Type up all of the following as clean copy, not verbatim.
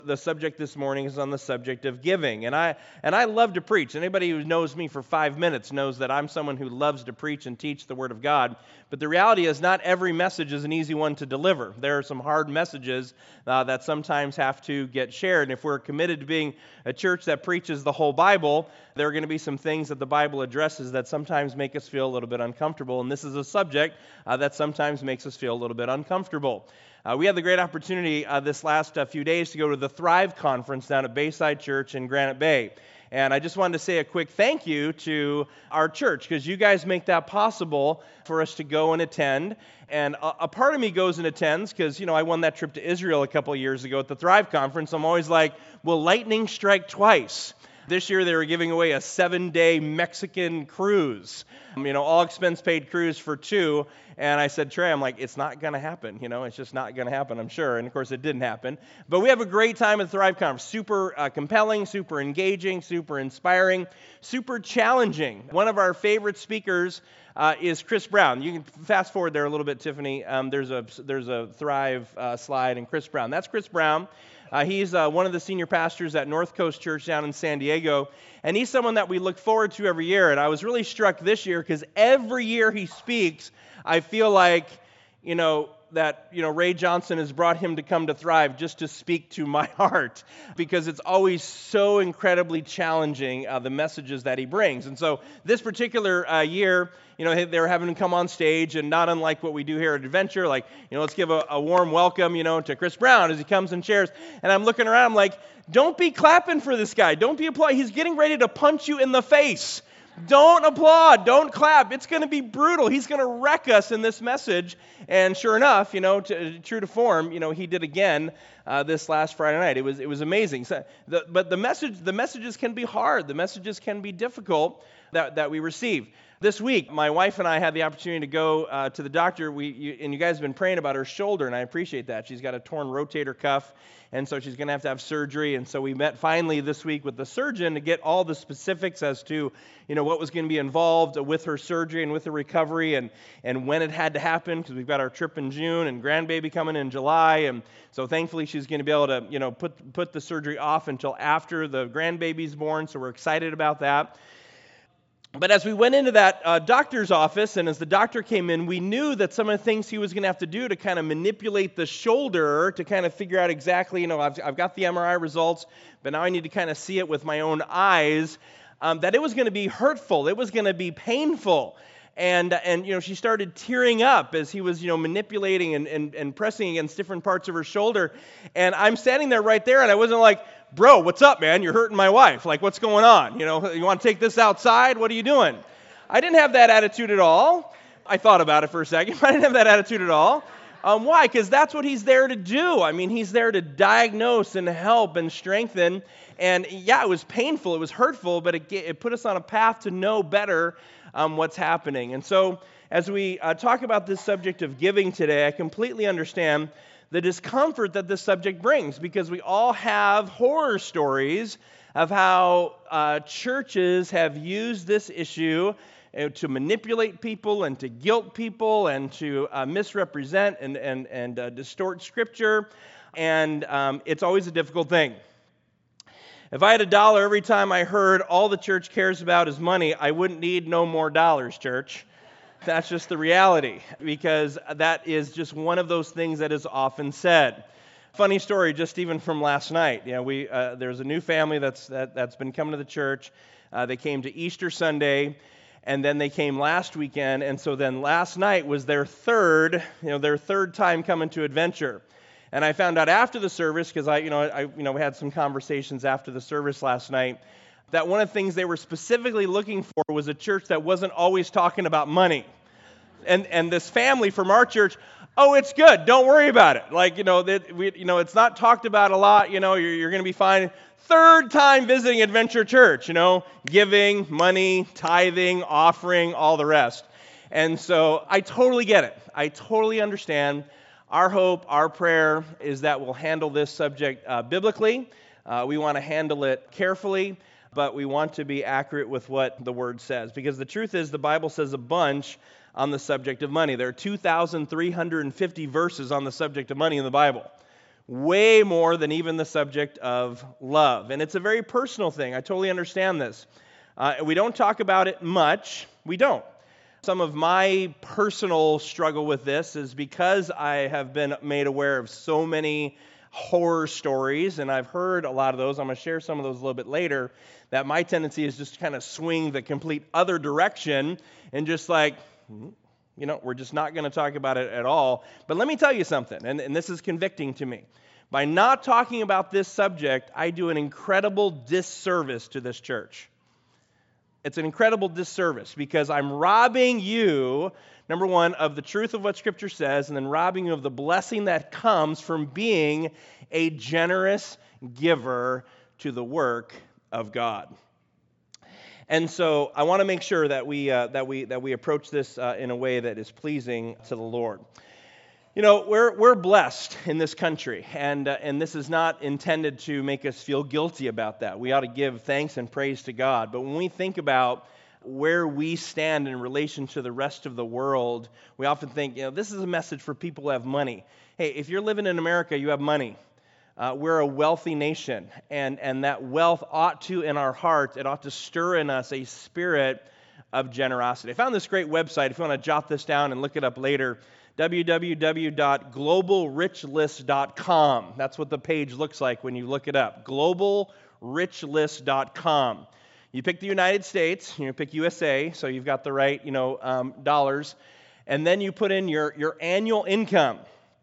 The subject this morning is on the subject of giving. And I love to preach. Anybody who knows me for 5 minutes knows that I'm someone who loves to preach and teach the Word of God. But the reality is not every message is an easy one to deliver. There are some hard messages that sometimes have to get shared. And if we're committed to being a church that preaches the whole Bible, there are going to be some things that the Bible addresses that sometimes make us feel a little bit uncomfortable. And this is a subject that sometimes makes us feel a little bit uncomfortable. We had the great opportunity this last few days to go to the Thrive Conference down at Bayside Church in Granite Bay. And I just wanted to say a quick thank you to our church, because you guys make that possible for us to go and attend. And a part of me goes and attends because, I won that trip to Israel a couple of years ago at the Thrive Conference. I'm always like, will lightning strike twice? This year they were giving away a 7-day Mexican cruise, all expense paid cruise for 2. And I said, Trey, I'm like, it's not going to happen. It's just not going to happen, I'm sure. And of course it didn't happen. But we have a great time at the Thrive Conference. Super compelling, super engaging, super inspiring, super challenging. One of our favorite speakers is Chris Brown. You can fast forward there a little bit, Tiffany. There's a Thrive slide and Chris Brown. That's Chris Brown. He's one of the senior pastors at North Coast Church down in San Diego, and he's someone that we look forward to every year. And I was really struck this year because every year he speaks, I feel like, that Ray Johnson has brought him to come to Thrive just to speak to my heart, because it's always so incredibly challenging, the messages that he brings. And so this particular year, they were having him come on stage, and not unlike what we do here at Adventure, let's give a warm welcome, to Chris Brown as he comes and shares. And I'm looking around, I'm like, don't be clapping for this guy. Don't be applauding. He's getting ready to punch you in the face. Don't applaud. Don't clap. It's going to be brutal. He's going to wreck us in this message. And sure enough, true to form, he did again this last Friday night. It was amazing. But the messages can be hard. The messages can be difficult that we receive. This week, my wife and I had the opportunity to go to the doctor. And you guys have been praying about her shoulder, and I appreciate that. She's got a torn rotator cuff, and so she's going to have surgery. And so we met finally this week with the surgeon to get all the specifics as to, what was going to be involved with her surgery and with the recovery, and when it had to happen, because we've got our trip in June and grandbaby coming in July. And so thankfully she's going to be able to, put the surgery off until after the grandbaby's born. So we're excited about that. But as we went into that doctor's office, and as the doctor came in, we knew that some of the things he was going to have to do to kind of manipulate the shoulder to kind of figure out exactly, I've got the MRI results, but now I need to kind of see it with my own eyes, that it was going to be hurtful, it was going to be painful. And she started tearing up as he was, manipulating and pressing against different parts of her shoulder. And I'm standing there right there, and I wasn't like, bro, what's up, man? You're hurting my wife. Like, what's going on? You want to take this outside? What are you doing? I didn't have that attitude at all. I thought about it for a second, but I didn't have that attitude at all. Why? Because that's what he's there to do. I mean, he's there to diagnose and help and strengthen. And yeah, it was painful, it was hurtful, but it put us on a path to know better what's happening. And so as we talk about this subject of giving today, I completely understand the discomfort that this subject brings, because we all have horror stories of how churches have used this issue to manipulate people and to guilt people and to misrepresent and distort Scripture. And it's always a difficult thing. If I had $1 every time I heard all the church cares about is money, I wouldn't need no more dollars, church. That's just the reality, because that is just one of those things that is often said. Funny story, just even from last night. There's a new family that's been coming to the church. They came to Easter Sunday, and then they came last weekend, and so then last night was their third time coming to Adventure. And I found out after the service, because we had some conversations after the service last night, that one of the things they were specifically looking for was a church that wasn't always talking about money. And this family from our church, oh, it's good, don't worry about it. It's not talked about a lot. You're going to be fine. Third time visiting Adventure Church. Giving, money, tithing, offering, all the rest. And so I totally get it. I totally understand. Our hope, our prayer is that we'll handle this subject biblically. We want to handle it carefully, but we want to be accurate with what the Word says. Because the truth is, the Bible says a bunch on the subject of money. There are 2,350 verses on the subject of money in the Bible. way more than even the subject of love. And it's a very personal thing. I totally understand this. We don't talk about it much. We don't. Some of my personal struggle with this is because I have been made aware of so many horror stories, and I've heard a lot of those. I'm going to share some of those a little bit later, that my tendency is just to kind of swing the complete other direction and just like, we're just not going to talk about it at all. But let me tell you something, and this is convicting to me. By not talking about this subject, I do an incredible disservice to this church. It's an incredible disservice because I'm robbing you, number one, of the truth of what Scripture says, and then robbing you of the blessing that comes from being a generous giver to the work of God. And so I want to make sure that we approach this in a way that is pleasing to the Lord. We're blessed in this country, and this is not intended to make us feel guilty about that. We ought to give thanks and praise to God. But when we think about where we stand in relation to the rest of the world, we often think, this is a message for people who have money. Hey, if you're living in America, you have money. We're a wealthy nation, and that wealth ought to, in our hearts, it ought to stir in us a spirit of generosity. I found this great website. If you want to jot this down and look it up later, www.globalrichlist.com. That's what the page looks like when you look it up, globalrichlist.com. You pick the United States, you pick USA, so you've got the right, dollars, and then you put in your annual income.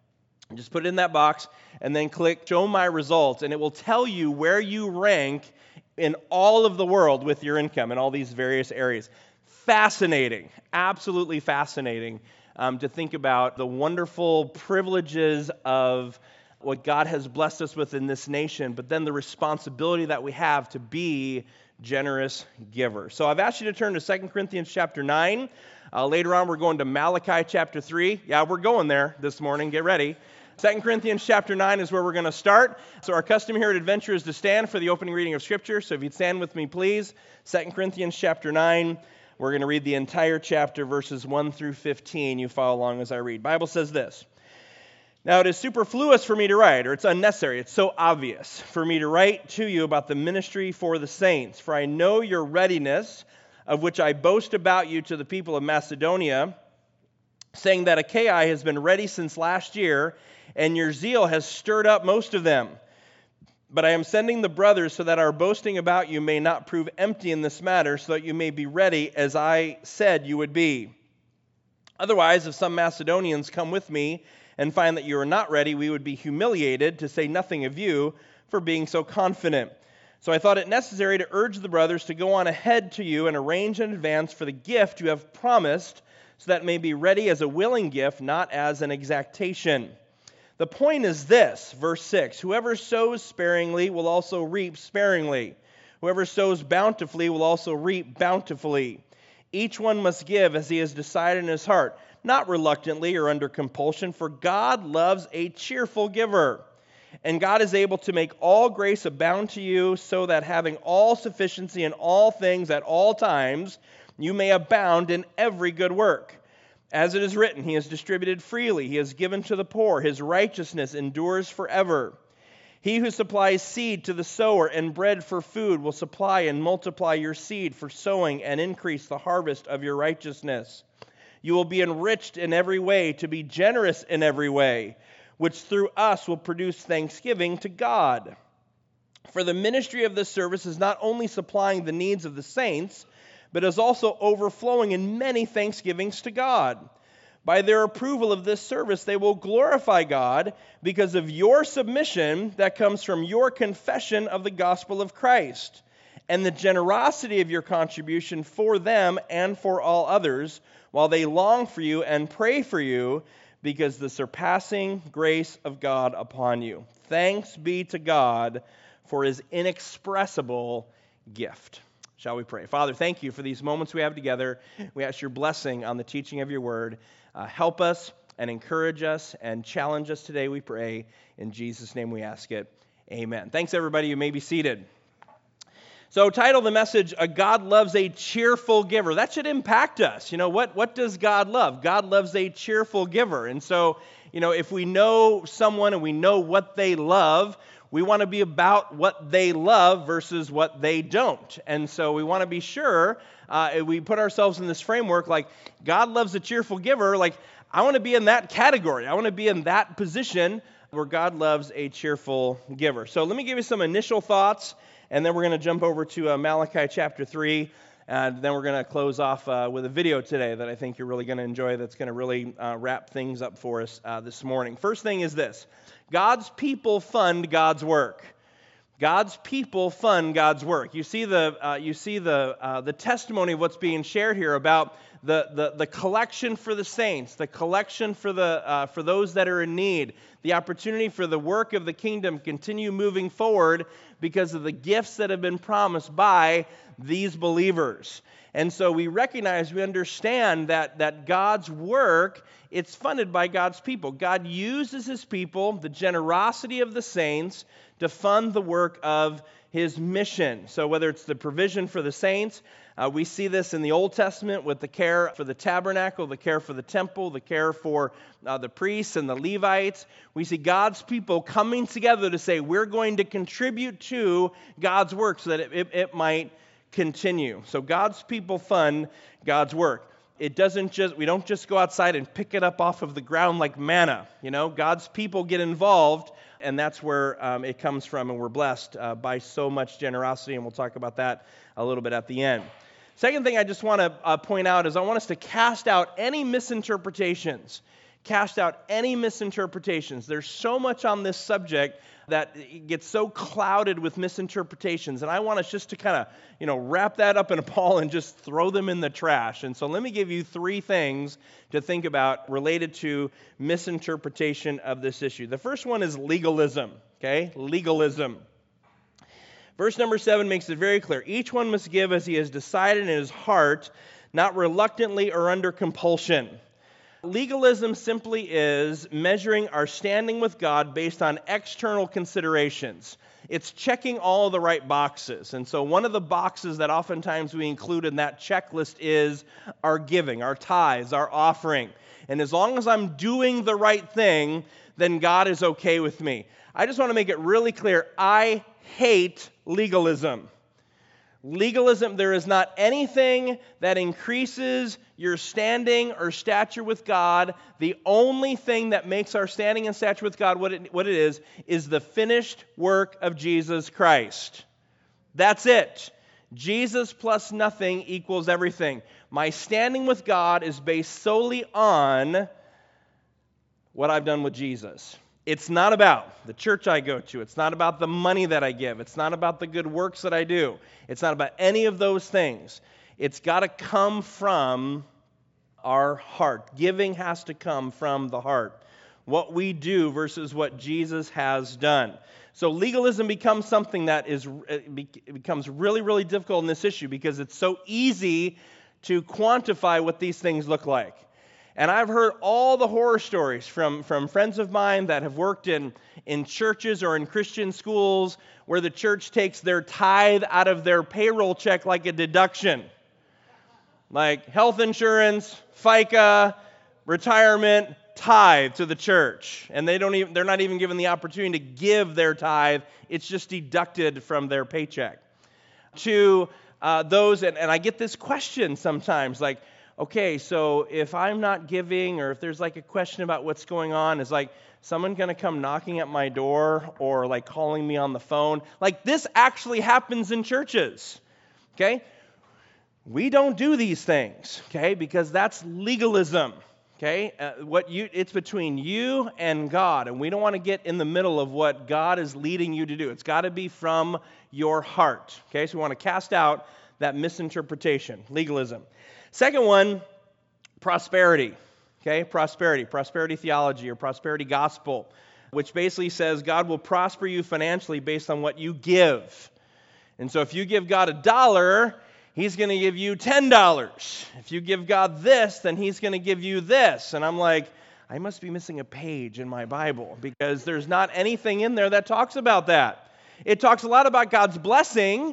Just put it in that box, and then click Show My Results, and it will tell you where you rank in all of the world with your income in all these various areas. Fascinating, absolutely fascinating. To think about the wonderful privileges of what God has blessed us with in this nation, but then the responsibility that we have to be generous givers. So I've asked you to turn to 2 Corinthians chapter 9. Later on, we're going to Malachi chapter 3. Yeah, we're going there this morning. Get ready. 2 Corinthians chapter 9 is where we're going to start. So our custom here at Adventure is to stand for the opening reading of Scripture. So if you'd stand with me, please. 2 Corinthians chapter 9. We're going to read the entire chapter, verses 1 through 15. You follow along as I read. Bible says this. Now it is superfluous for me to write, or it's unnecessary, it's so obvious for me to write to you about the ministry for the saints. For I know your readiness, of which I boast about you to the people of Macedonia, saying that Achaia has been ready since last year, and your zeal has stirred up most of them. But I am sending the brothers so that our boasting about you may not prove empty in this matter, so that you may be ready as I said you would be. Otherwise, if some Macedonians come with me and find that you are not ready, we would be humiliated, to say nothing of you, for being so confident. So I thought it necessary to urge the brothers to go on ahead to you and arrange in advance for the gift you have promised, so that it may be ready as a willing gift, not as an exaction. The point is this, verse 6, whoever sows sparingly will also reap sparingly. Whoever sows bountifully will also reap bountifully. Each one must give as he has decided in his heart, not reluctantly or under compulsion, for God loves a cheerful giver. And God is able to make all grace abound to you, so that having all sufficiency in all things at all times, you may abound in every good work. As it is written, he has distributed freely, he has given to the poor, his righteousness endures forever. He who supplies seed to the sower and bread for food will supply and multiply your seed for sowing and increase the harvest of your righteousness. You will be enriched in every way, to be generous in every way, which through us will produce thanksgiving to God. For the ministry of this service is not only supplying the needs of the saints, but is also overflowing in many thanksgivings to God. By their approval of this service, they will glorify God because of your submission that comes from your confession of the gospel of Christ, and the generosity of your contribution for them and for all others, while they long for you and pray for you, because the surpassing grace of God upon you. Thanks be to God for his inexpressible gift. Shall we pray? Father, thank you for these moments we have together. We ask your blessing on the teaching of your word. Help us and encourage us and challenge us today, we pray. In Jesus' name we ask it. Amen. Thanks, everybody. You may be seated. So title the message, God loves a cheerful giver. That should impact us. What does God love? God loves a cheerful giver. And so, if we know someone and we know what they love, we want to be about what they love versus what they don't. And so we want to be sure we put ourselves in this framework like God loves a cheerful giver. Like I want to be in that category. I want to be in that position where God loves a cheerful giver. So let me give you some initial thoughts, and then we're going to jump over to Malachi chapter 3, and then we're going to close off with a video today that I think you're really going to enjoy that's going to really wrap things up for us this morning. First thing is this: God's people fund God's work. God's people fund God's work. You see the testimony of what's being shared here about the collection for the saints, the collection for those that are in need, the opportunity for the work of the kingdom continue moving forward because of the gifts that have been promised by these believers. And so we understand that God's work, it's funded by God's people. God uses his people, the generosity of the saints, to fund the work of his mission. So whether it's the provision for the saints, we see this in the Old Testament with the care for the tabernacle, the care for the temple, the care for the priests and the Levites. We see God's people coming together to say, we're going to contribute to God's work so that it might continue. So God's people fund God's work. We don't just go outside and pick it up off of the ground like manna. God's people get involved, and that's where it comes from, and we're blessed by so much generosity, and we'll talk about that a little bit at the end. Second thing I just want to point out is I want us to cast out any misinterpretations. Cast out any misinterpretations. There's so much on this subject that it gets so clouded with misinterpretations, and I want us just to kind of, wrap that up in a ball and just throw them in the trash. And so let me give you 3 things to think about related to misinterpretation of this issue. The first one is legalism, okay? Legalism. Verse number 7 makes it very clear. Each one must give as he has decided in his heart, not reluctantly or under compulsion. Legalism simply is measuring our standing with God based on external considerations. It's checking all the right boxes. And so one of the boxes that oftentimes we include in that checklist is our giving, our tithes, our offering. And as long as I'm doing the right thing, then God is okay with me. I just want to make it really clear, I hate legalism. Legalism, there is not anything that increases your standing or stature with God. The only thing that makes our standing and stature with God what it is the finished work of Jesus Christ. That's it. Jesus plus nothing equals everything. My standing with God is based solely on what I've done with Jesus. It's not about the church I go to. It's not about the money that I give. It's not about the good works that I do. It's not about any of those things. It's got to come from our heart. Giving has to come from the heart. What we do versus what Jesus has done. So legalism becomes something that becomes really, really difficult in this issue because it's so easy to quantify what these things look like. And I've heard all the horror stories from friends of mine that have worked in churches or in Christian schools where the church takes their tithe out of their payroll check like a deduction. Like health insurance, FICA, retirement, tithe to the church. And they're not even given the opportunity to give their tithe. It's just deducted from their paycheck. To those, and I get this question sometimes, like, okay, so if I'm not giving or if there's like a question about what's going on, is like someone going to come knocking at my door or like calling me on the phone? Like this actually happens in churches, okay? We don't do these things, okay, because that's legalism, okay? It's between you and God, and we don't want to get in the middle of what God is leading you to do. It's got to be from your heart, okay? So we want to cast out that misinterpretation, legalism. Second one, prosperity, okay? Prosperity theology or prosperity gospel, which basically says God will prosper you financially based on what you give. And so if you give God $1, He's going to give you $10. If you give God this, then He's going to give you this. And I'm like, I must be missing a page in my Bible because there's not anything in there that talks about that. It talks a lot about God's blessing,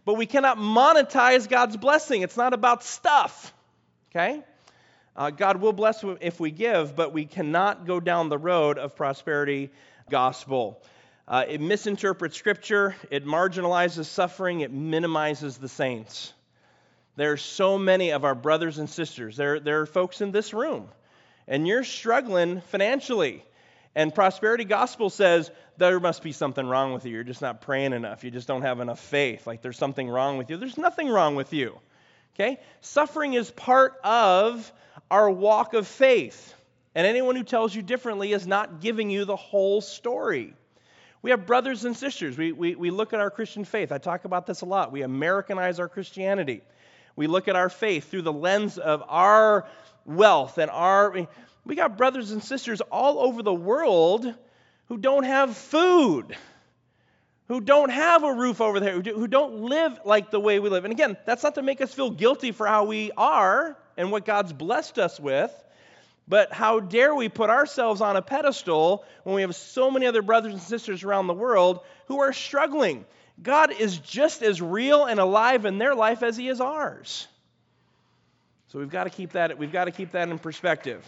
but we cannot monetize God's blessing. It's not about stuff, okay? God will bless if we give, but we cannot go down the road of prosperity gospel. It misinterprets Scripture. It marginalizes suffering. It minimizes the saints. There are so many of our brothers and sisters. There are folks in this room, and you're struggling financially. And prosperity gospel says there must be something wrong with you. You're just not praying enough. You just don't have enough faith. Like there's something wrong with you. There's nothing wrong with you. Okay? Suffering is part of our walk of faith. And anyone who tells you differently is not giving you the whole story. We have brothers and sisters. We look at our Christian faith. I talk about this a lot. We Americanize our Christianity. We look at our faith through the lens of our wealth and we got brothers and sisters all over the world who don't have food, who don't have a roof over their head, who don't live like the way we live. And again, that's not to make us feel guilty for how we are and what God's blessed us with, but how dare we put ourselves on a pedestal when we have so many other brothers and sisters around the world who are struggling. God is just as real and alive in their life as He is ours. So we've got to keep that in perspective.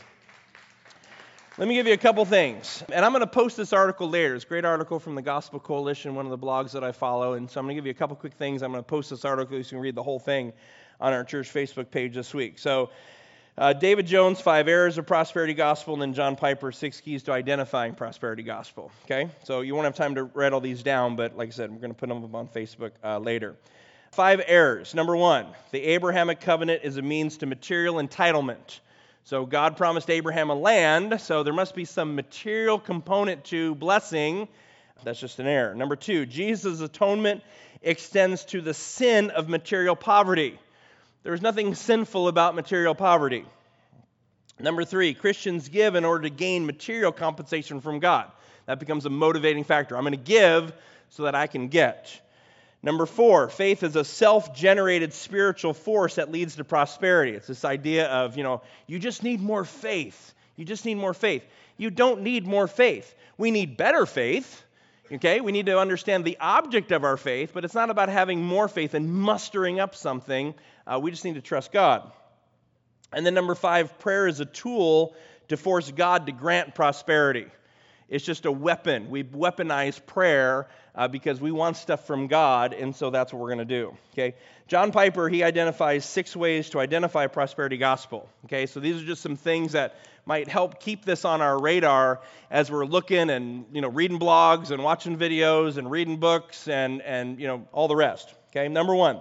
Let me give you a couple things. And I'm going to post this article later. It's a great article from the Gospel Coalition, one of the blogs that I follow. And so I'm going to give you a couple quick things. I'm going to post this article so you can read the whole thing on our church Facebook page this week. So David Jones, 5 Errors of Prosperity Gospel, and then John Piper, 6 Keys to Identifying Prosperity Gospel. Okay? So you won't have time to write all these down, but like I said, we're going to put them up on Facebook later. 5 errors. Number 1, the Abrahamic covenant is a means to material entitlement. So God promised Abraham a land, so there must be some material component to blessing. That's just an error. Number 2, Jesus' atonement extends to the sin of material poverty. There is nothing sinful about material poverty. Number 3, Christians give in order to gain material compensation from God. That becomes a motivating factor. I'm going to give so that I can get. Number 4, faith is a self-generated spiritual force that leads to prosperity. It's this idea of, you just need more faith. You just need more faith. You don't need more faith. We need better faith. Okay? We need to understand the object of our faith, but it's not about having more faith and mustering up something. We just need to trust God. And then number 5, prayer is a tool to force God to grant prosperity. It's just a weapon. We weaponize prayer because we want stuff from God, and so that's what we're going to do. Okay? John Piper, he identifies 6 ways to identify prosperity gospel. Okay? So these are just some things that might help keep this on our radar as we're looking and reading blogs and watching videos and reading books and all the rest. Okay? Number 1,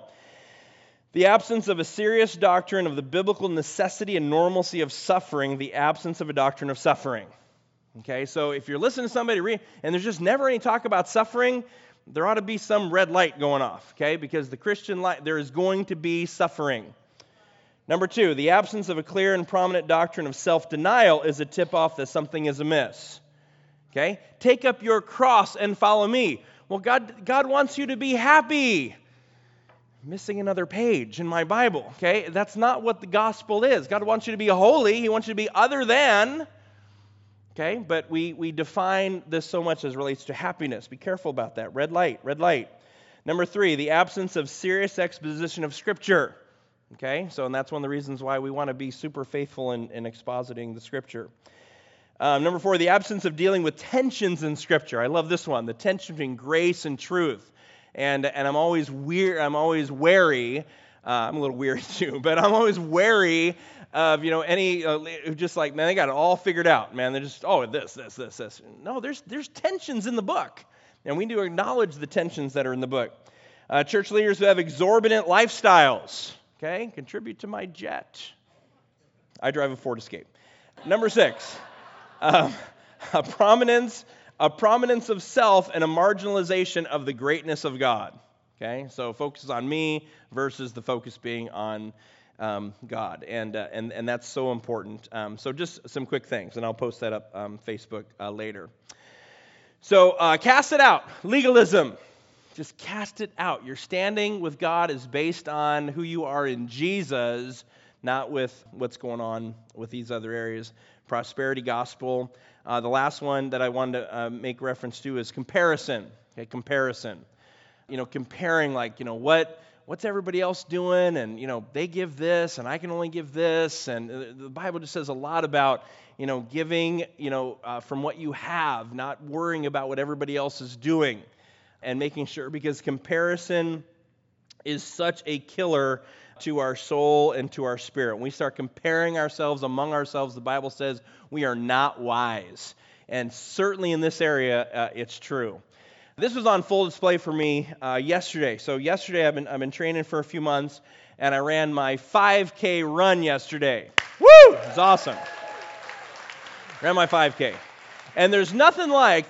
the absence of a serious doctrine of the biblical necessity and normalcy of suffering, the absence of a doctrine of suffering. Okay, so if you're listening to somebody and there's just never any talk about suffering, there ought to be some red light going off, okay? Because the Christian life, there is going to be suffering. Number 2, the absence of a clear and prominent doctrine of self-denial is a tip-off that something is amiss. Okay? Take up your cross and follow me. Well, God wants you to be happy. Missing another page in my Bible, okay? That's not what the gospel is. God wants you to be holy. He wants you to be other than. Okay, but we define this so much as relates to happiness. Be careful about that. Red light, red light. Number 3, the absence of serious exposition of Scripture. Okay, and that's one of the reasons why we want to be super faithful in expositing the Scripture. Number 4, the absence of dealing with tensions in Scripture. I love this one, the tension between grace and truth. And I'm always wary. I'm a little weary too, but I'm always wary of, any just like, man, they got it all figured out, man. They're just, this. No, there's tensions in the book, and we need to acknowledge the tensions that are in the book. Church leaders who have exorbitant lifestyles, okay, contribute to my jet. I drive a Ford Escape. Number 6, a prominence of self and a marginalization of the greatness of God. Okay, so focus on me versus the focus being on God, and that's so important. So just some quick things, and I'll post that up on Facebook later. So cast it out, legalism. Just cast it out. Your standing with God is based on who you are in Jesus, not with what's going on with these other areas. Prosperity gospel. The last one that I wanted to make reference to is comparison. Okay, comparison. comparing like, what's everybody else doing? And, they give this and I can only give this. And the Bible just says a lot about, giving, from what you have, not worrying about what everybody else is doing and making sure, because comparison is such a killer to our soul and to our spirit. When we start comparing ourselves among ourselves, the Bible says we are not wise. And certainly in this area, it's true. This was on full display for me yesterday. So yesterday I've been training for a few months, and I ran my 5K run yesterday. Woo! It was awesome. Ran my 5K. And there's nothing like,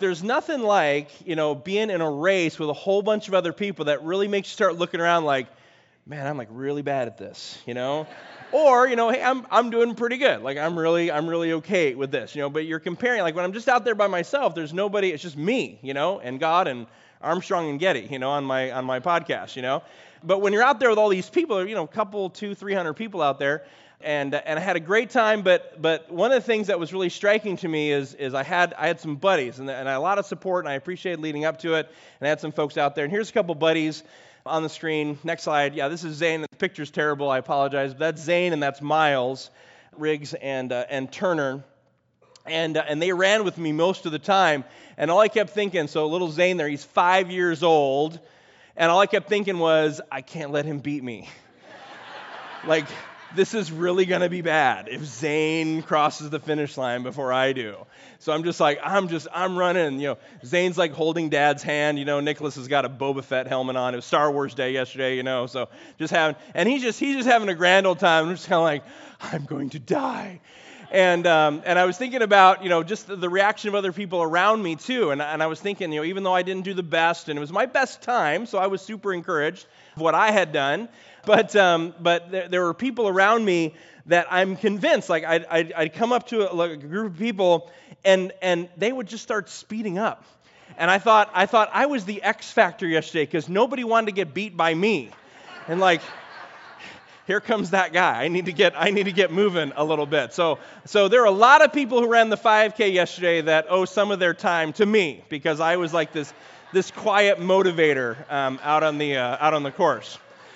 being in a race with a whole bunch of other people that really makes you start looking around like, man, I'm like really bad at this, Or, hey, I'm doing pretty good. Like I'm really okay with this, But you're comparing, like when I'm just out there by myself, there's nobody. It's just me, and God and Armstrong and Getty, on my podcast, But when you're out there with all these people, a couple, 200-300 people out there, and I had a great time. But one of the things that was really striking to me is I had some buddies and I had a lot of support, and I appreciated leading up to it. And I had some folks out there. And here's a couple buddies on the screen. Next slide. Yeah, this is Zane. The picture's terrible. I apologize. But that's Zane and that's Miles Riggs and Turner. And they ran with me most of the time. And all I kept thinking, so little Zane there, he's 5 years old. And all I kept thinking was, I can't let him beat me. Like, this is really going to be bad if Zane crosses the finish line before I do. So I'm just like, I'm running. Zane's like holding Dad's hand. Nicholas has got a Boba Fett helmet on. It was Star Wars Day yesterday, so and he's just having a grand old time. I'm just kind of like, I'm going to die. And I was thinking about, just the reaction of other people around me too. And I was thinking, even though I didn't do the best, and it was my best time, so I was super encouraged of what I had done. But there were people around me that I'm convinced, like I'd come up to a group of people and they would just start speeding up. And I thought I was the X factor yesterday because nobody wanted to get beat by me. And like, here comes that guy. I need to get moving a little bit. So there are a lot of people who ran the 5K yesterday that owe some of their time to me because I was like this quiet motivator out on the course.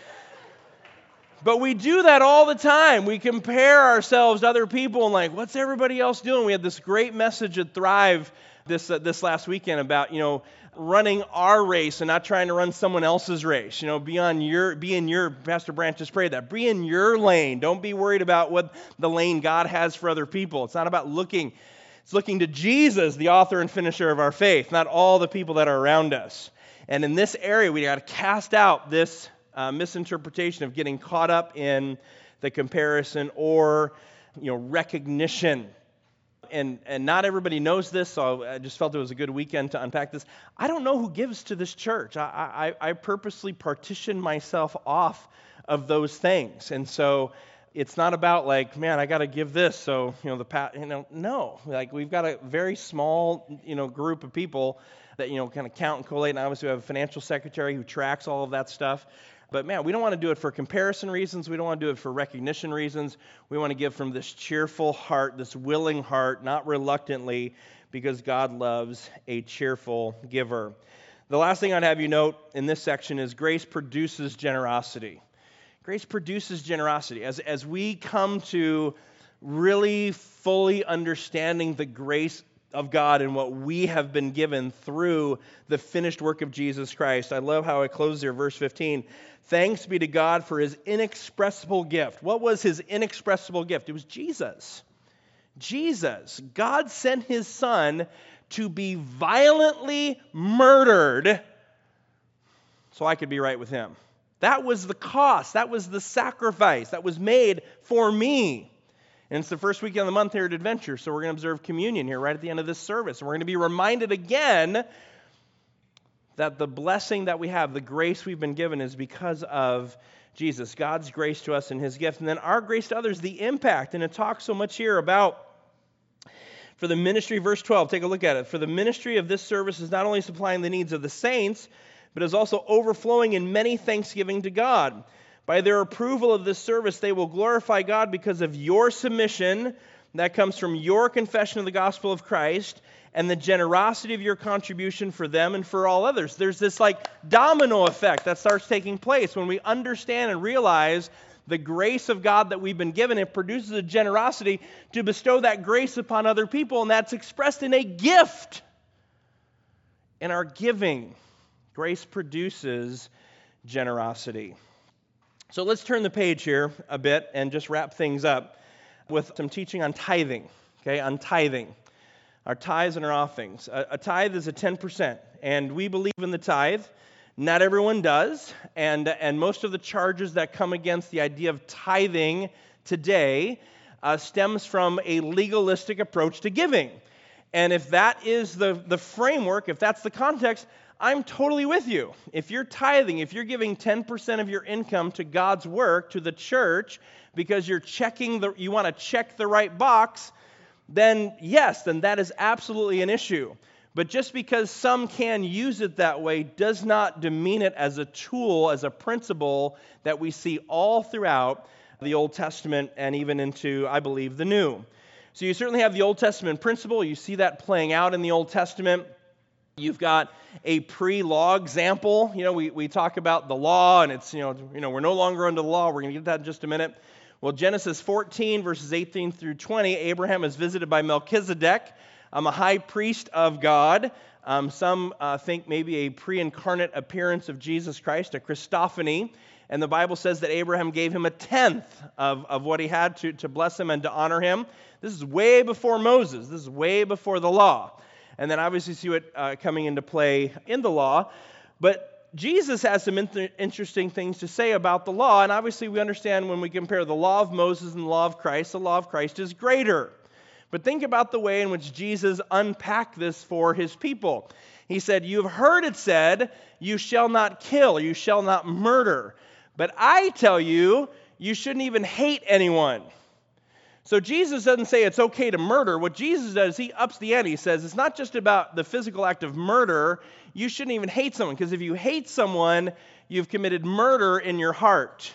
But we do that all the time. We compare ourselves to other people and like, what's everybody else doing? We had this great message at Thrive this last weekend about, running our race and not trying to run someone else's race. Be in your, Pastor Branch just prayed that, be in your lane. Don't be worried about what the lane God has for other people. It's not about looking. It's looking to Jesus, the author and finisher of our faith, not all the people that are around us. And in this area, we got to cast out this misinterpretation of getting caught up in the comparison or recognition. And not everybody knows this, so I just felt it was a good weekend to unpack this. I don't know who gives to this church. I purposely partition myself off of those things. And so it's not about like, man, I got to give this. So, no. Like we've got a very small, group of people that, kind of count and collate. And obviously we have a financial secretary who tracks all of that stuff. But man, we don't want to do it for comparison reasons. We don't want to do it for recognition reasons. We want to give from this cheerful heart, this willing heart, not reluctantly, because God loves a cheerful giver. The last thing I'd have you note in this section is grace produces generosity. Grace produces generosity. As we come to really fully understanding the grace of God and what we have been given through the finished work of Jesus Christ. I love how it closes here, verse 15. Thanks be to God for his inexpressible gift. What was his inexpressible gift? It was Jesus. Jesus. God sent his son to be violently murdered so I could be right with him. That was the cost. That was the sacrifice that was made for me. And it's the first weekend of the month here at Adventure, so we're going to observe communion here right at the end of this service. And we're going to be reminded again that the blessing that we have, the grace we've been given, is because of Jesus, God's grace to us and his gift. And then our grace to others, the impact. And it talks so much here about, for the ministry, verse 12, take a look at it. For the ministry of this service is not only supplying the needs of the saints, but is also overflowing in many thanksgiving to God. By their approval of this service, they will glorify God because of your submission, that comes from your confession of the gospel of Christ and the generosity of your contribution for them and for all others. There's this like domino effect that starts taking place when we understand and realize the grace of God that we've been given. It produces a generosity to bestow that grace upon other people, and that's expressed in a gift. In our giving, grace produces generosity. So let's turn the page here a bit and just wrap things up with some teaching on tithing, okay, on tithing. Our tithes and our offerings. A tithe is a 10%, and we believe in the tithe. Not everyone does, and most of the charges that come against the idea of tithing today stems from a legalistic approach to giving. And if that is the framework, if that's the context, I'm totally with you. If you're tithing, if you're giving 10% of your income to God's work, to the church, because you want to check the right box, then yes, then that is absolutely an issue. But just because some can use it that way does not demean it as a tool, as a principle that we see all throughout the Old Testament and even into, I believe, the New. So you certainly have the Old Testament principle. You see that playing out in the Old Testament. You've got a pre-law example. We talk about the law, and it's, we're no longer under the law. We're going to get to that in just a minute. Well, Genesis 14, verses 18 through 20, Abraham is visited by Melchizedek, a high priest of God. Some think maybe a pre-incarnate appearance of Jesus Christ, a Christophany. And the Bible says that Abraham gave him a tenth of what he had to bless him and to honor him. This is way before Moses. This is way before the law. And then obviously see it coming into play in the law. But Jesus has some interesting things to say about the law. And obviously we understand when we compare the law of Moses and the law of Christ is greater. But think about the way in which Jesus unpacked this for his people. He said, "You've heard it said, you shall not kill, or you shall not murder. But I tell you, you shouldn't even hate anyone." So Jesus doesn't say it's okay to murder. What Jesus does, he ups the ante. He says it's not just about the physical act of murder. You shouldn't even hate someone, because if you hate someone, you've committed murder in your heart.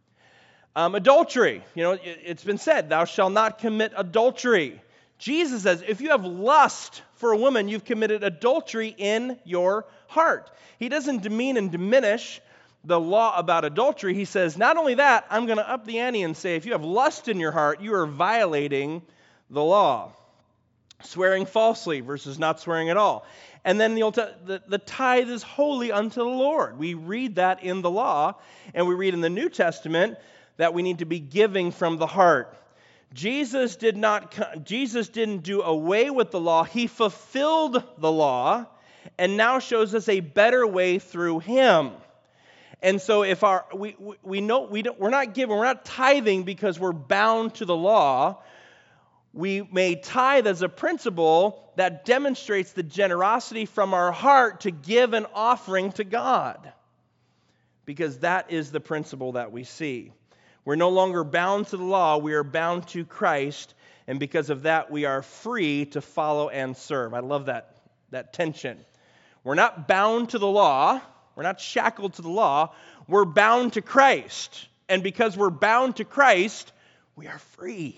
Adultery. It's been said, thou shalt not commit adultery. Jesus says, if you have lust for a woman, you've committed adultery in your heart. He doesn't demean and diminish the law about adultery. He says, not only that, I'm going to up the ante and say, if you have lust in your heart, you are violating the law. Swearing falsely versus not swearing at all. And then the tithe is holy unto the Lord. We read that in the law, and we read in the New Testament that we need to be giving from the heart. Jesus didn't do away with the law. He fulfilled the law and now shows us a better way through him. And so if we're not tithing because we're bound to the law. We may tithe as a principle that demonstrates the generosity from our heart to give an offering to God, because that is the principle that we see. We're no longer bound to the law, we are bound to Christ, and because of that, we are free to follow and serve. I love that tension. We're not bound to the law, we're not shackled to the law, we're bound to Christ. And because we're bound to Christ, we are free.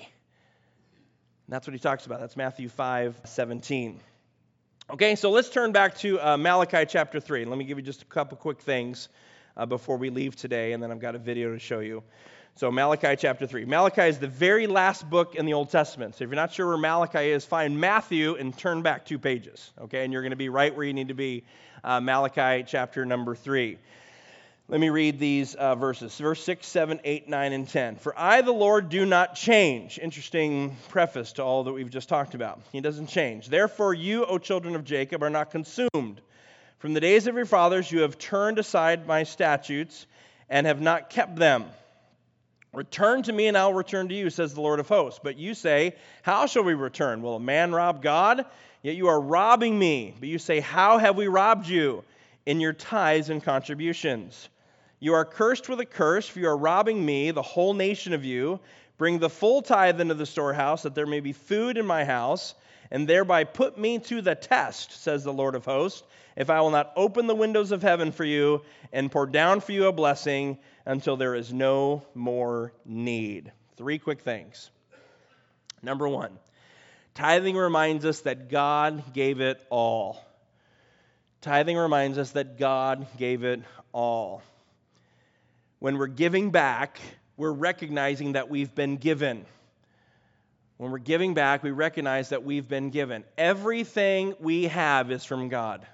And that's what he talks about. That's Matthew 5:17. Okay, so let's turn back to Malachi chapter 3. And let me give you just a couple quick things before we leave today, and then I've got a video to show you. So Malachi chapter 3. Malachi is the very last book in the Old Testament. So if you're not sure where Malachi is, find Matthew and turn back 2 pages. Okay, and you're going to be right where you need to be. Malachi chapter number 3. Let me read these verses. Verse 6, 7, 8, 9, and 10. For I, the Lord, do not change. Interesting preface to all that we've just talked about. He doesn't change. Therefore you, O children of Jacob, are not consumed. From the days of your fathers you have turned aside my statutes and have not kept them. Return to me, and I will return to you, says the Lord of hosts. But you say, how shall we return? Will a man rob God? Yet you are robbing me. But you say, how have we robbed you? In your tithes and contributions. You are cursed with a curse, for you are robbing me, the whole nation of you. Bring the full tithe into the storehouse, that there may be food in my house, and thereby put me to the test, says the Lord of hosts, if I will not open the windows of heaven for you and pour down for you a blessing until there is no more need. 3 quick things. Number one, tithing reminds us that God gave it all. Tithing reminds us that God gave it all. When we're giving back, we're recognizing that we've been given. When we're giving back, we recognize that we've been given. Everything we have is from God.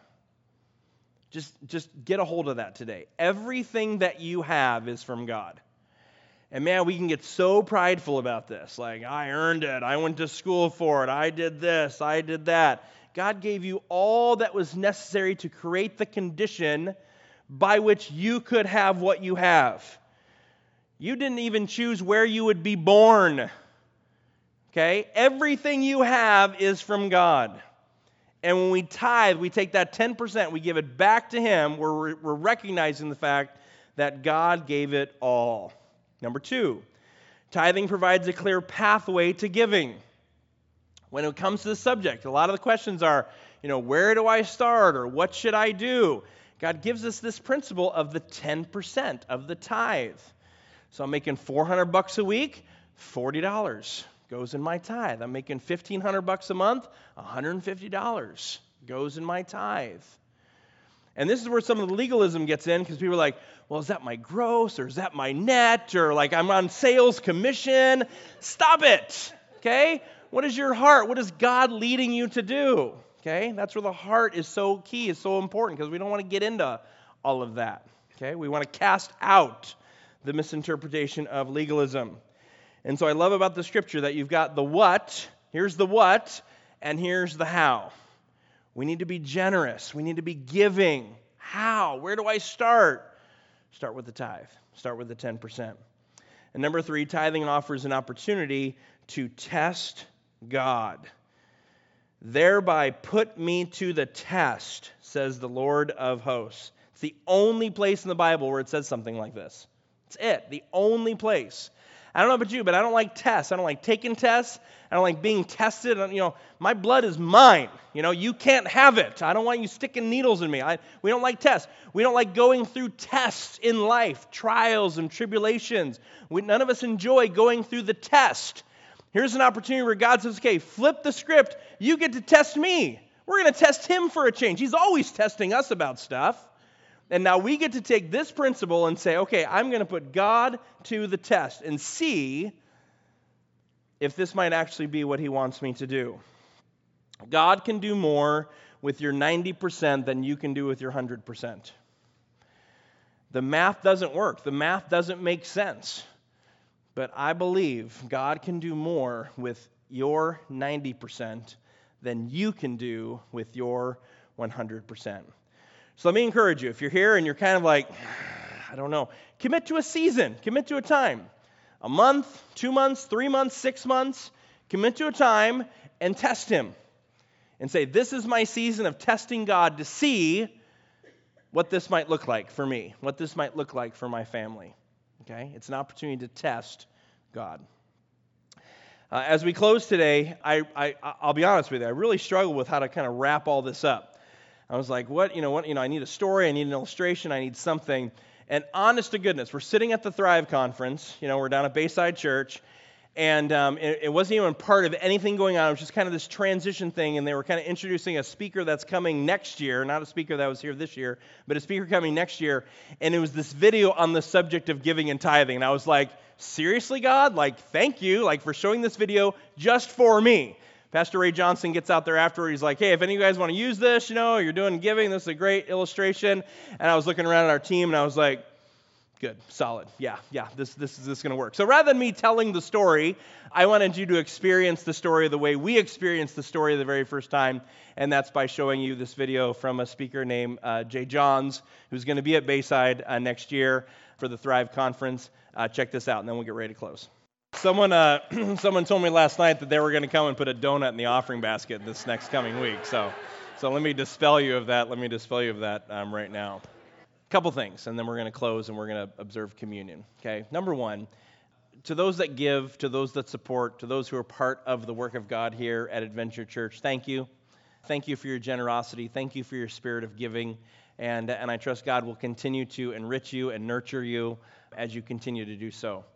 Just get a hold of that today. Everything that you have is from God. And man, we can get so prideful about this. Like, I earned it. I went to school for it. I did this. I did that. God gave you all that was necessary to create the condition by which you could have what you have. You didn't even choose where you would be born. Okay? Everything you have is from God. And when we tithe, we take that 10%, we give it back to Him. We're recognizing the fact that God gave it all. Number two, tithing provides a clear pathway to giving. When it comes to the subject, a lot of the questions are, where do I start or what should I do? God gives us this principle of the 10% of the tithe. So I'm making $400 a week, $40 goes in my tithe. I'm making $1,500 a month, $150 goes in my tithe. And this is where some of the legalism gets in, because people are like, well, is that my gross, or is that my net, or like I'm on sales commission? Stop it, okay? What is your heart? What is God leading you to do? Okay, that's where the heart is so key, is so important, because we don't want to get into all of that. Okay, we want to cast out the misinterpretation of legalism. And so I love about the scripture that you've got the what, here's the what, and here's the how. We need to be generous. We need to be giving. How? Where do I start? Start with the tithe. Start with the 10%. And number three, tithing offers an opportunity to test God. Thereby put me to the test, says the Lord of hosts. It's the only place in the Bible where it says something like this. It's it, the only place. I don't know about you, but I don't like tests. I don't like taking tests. I don't like being tested. My blood is mine. You can't have it. I don't want you sticking needles in me. We don't like tests. We don't like going through tests in life, trials and tribulations. None of us enjoy going through the test. Here's an opportunity where God says, okay, flip the script. You get to test me. We're going to test Him for a change. He's always testing us about stuff. And now we get to take this principle and say, okay, I'm going to put God to the test and see if this might actually be what He wants me to do. God can do more with your 90% than you can do with your 100%. The math doesn't work. The math doesn't make sense. But I believe God can do more with your 90% than you can do with your 100%. So let me encourage you. If you're here and you're kind of like, I don't know, commit to a season. Commit to a time. A month, 2 months, 3 months, 6 months. Commit to a time and test Him. And say, this is my season of testing God to see what this might look like for me. What this might look like for my family. Okay? It's an opportunity to test God. As we close today, I'll be honest with you. I really struggle with how to kind of wrap all this up. I was like, I need a story, I need an illustration, I need something. And honest to goodness, we're sitting at the Thrive Conference, we're down at Bayside Church, and it wasn't even part of anything going on. It was just kind of this transition thing, and they were kind of introducing a speaker that's coming next year, not a speaker that was here this year, but a speaker coming next year, and it was this video on the subject of giving and tithing. And I was like, seriously, God? Thank you, for showing this video just for me. Pastor Ray Johnson gets out there afterward. He's like, hey, if any of you guys want to use this, you're doing giving, this is a great illustration. And I was looking around at our team, and I was like, good, solid. Yeah, this is going to work. So rather than me telling the story, I wanted you to experience the story the way we experienced the story the very first time, and that's by showing you this video from a speaker named Jay Johns, who's going to be at Bayside next year for the Thrive Conference. Check this out, and then we'll get ready to close. Someone told me last night that they were going to come and put a donut in the offering basket this next coming week. So let me dispel you of that. Right now. A couple things, and then we're going to close and we're going to observe communion. Okay. Number one, to those that give, to those that support, to those who are part of the work of God here at Adventure Church, thank you. Thank you for your generosity. Thank you for your spirit of giving. And I trust God will continue to enrich you and nurture you as you continue to do so.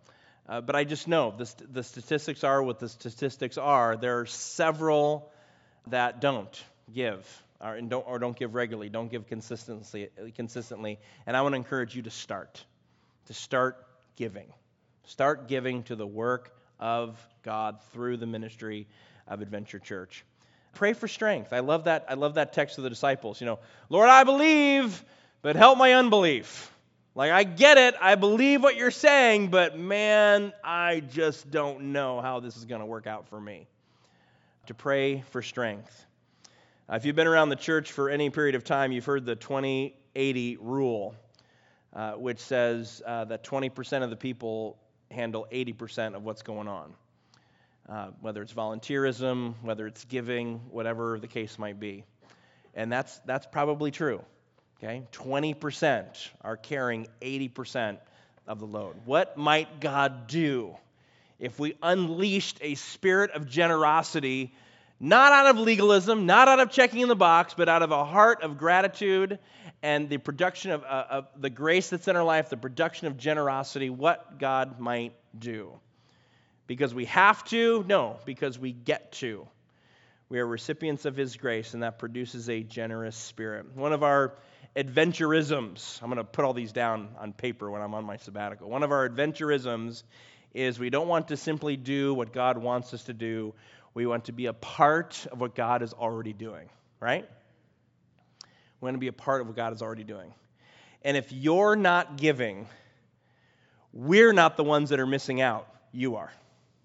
But I just know the statistics are what the statistics are. There are several that don't give or don't give regularly, don't give consistently. And I want to encourage you to start giving. Start giving to the work of God through the ministry of Adventure Church. Pray for strength. I love that text of the disciples. Lord, I believe, but help my unbelief. Like, I get it, I believe what you're saying, but man, I just don't know how this is going to work out for me. To pray for strength. If you've been around the church for any period of time, you've heard the 20-80 rule, which says that 20% of the people handle 80% of what's going on. Whether it's volunteerism, whether it's giving, whatever the case might be. And that's probably true. Okay, 20% are carrying 80% of the load. What might God do if we unleashed a spirit of generosity, not out of legalism, not out of checking in the box, but out of a heart of gratitude and the production of the grace that's in our life, the production of generosity, what God might do? Because we have to? No, because we get to. We are recipients of His grace, and that produces a generous spirit. One of our adventurisms, I'm going to put all these down on paper when I'm on my sabbatical. One of our adventurisms is we don't want to simply do what God wants us to do. We want to be a part of what God is already doing, right? We want to be a part of what God is already doing. And if you're not giving, we're not the ones that are missing out. You are.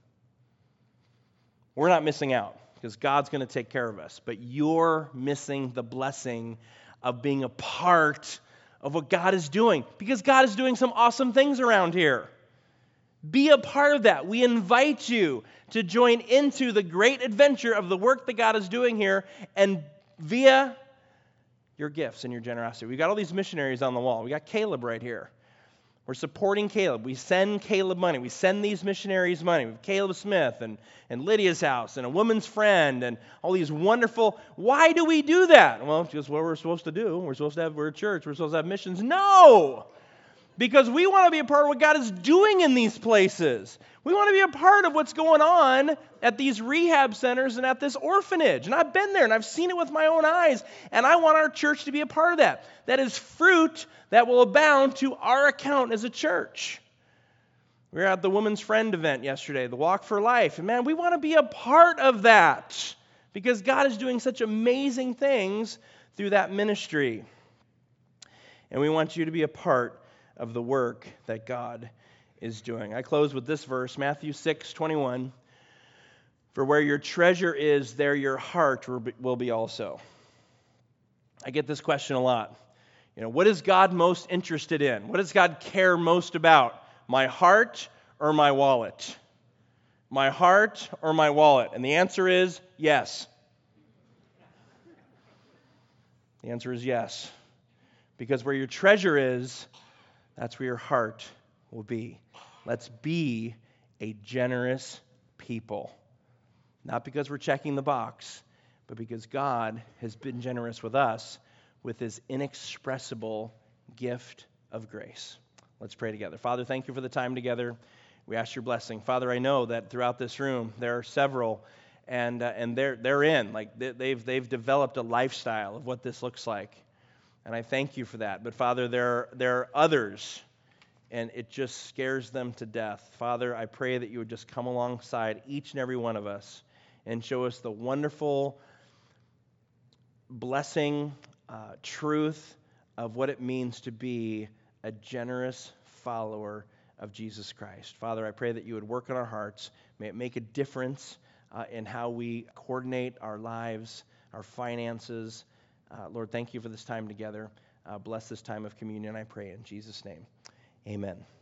We're not missing out because God's going to take care of us. But you're missing the blessing of being a part of what God is doing, because God is doing some awesome things around here. Be a part of that. We invite you to join into the great adventure of the work that God is doing here, and via your gifts and your generosity. We've got all these missionaries on the wall. We got Caleb right here. We're supporting Caleb. We send Caleb money. We send these missionaries money. We have Caleb Smith and Lydia's house and a woman's friend and all these wonderful. Why do we do that? Well, it's just what we're supposed to do. We're a church. We're supposed to have missions. No! Because we want to be a part of what God is doing in these places. We want to be a part of what's going on at these rehab centers and at this orphanage. And I've been there and I've seen it with my own eyes. And I want our church to be a part of that. That is fruit that will abound to our account as a church. We were at the Women's Friend event yesterday, the Walk for Life. And man, we want to be a part of that because God is doing such amazing things through that ministry. And we want you to be a part of the work that God is doing. I close with this verse, Matthew 6:21. For where your treasure is, there your heart will be also. I get this question a lot. What is God most interested in? What does God care most about? My heart or my wallet? My heart or my wallet? And the answer is yes. The answer is yes. Because where your treasure is, that's where your heart will be. Let's be a generous people. Not because we're checking the box, but because God has been generous with us with His inexpressible gift of grace. Let's pray together. Father, thank you for the time together. We ask your blessing. Father, I know that throughout this room there are several, and they're in. Like they've developed a lifestyle of what this looks like. And I thank you for that. But Father, there are others, and it just scares them to death. Father, I pray that you would just come alongside each and every one of us and show us the wonderful blessing, truth of what it means to be a generous follower of Jesus Christ. Father, I pray that you would work on our hearts. May it make a difference in how we coordinate our lives, our finances. Lord, thank you for this time together. Bless this time of communion, I pray in Jesus' name. Amen.